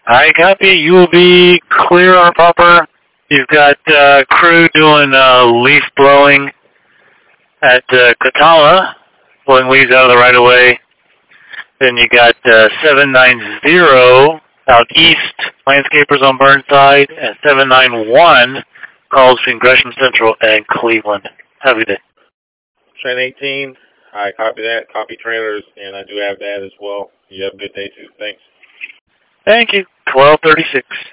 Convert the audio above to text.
I copy. You will be clear on Popper. You've got crew doing leaf blowing at Katala, blowing leaves out of the right-of-way. Then you got 790 out east, landscapers on Burnside, and 791 calls between Gresham Central and Cleveland. Have a good day. Train 18, I copy that. Copy trailers, and I do have that as well. You have a good day, too. Thanks. Thank you. 1236.